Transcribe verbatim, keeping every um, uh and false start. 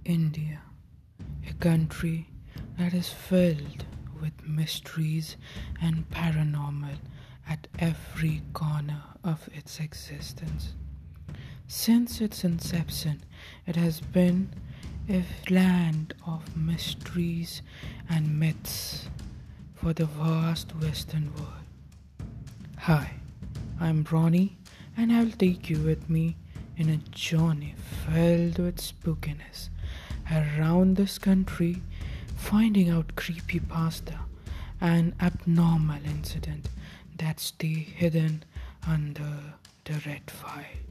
India, a country that is filled with mysteries and paranormal at every corner of its existence. Since its inception, it has been a land of mysteries and myths for the vast Western world. Hi, I'm Ronnie, and I'll take you with me in a journey filled with spookiness around this country, finding out creepy pasta and abnormal incident that stay hidden under the red file.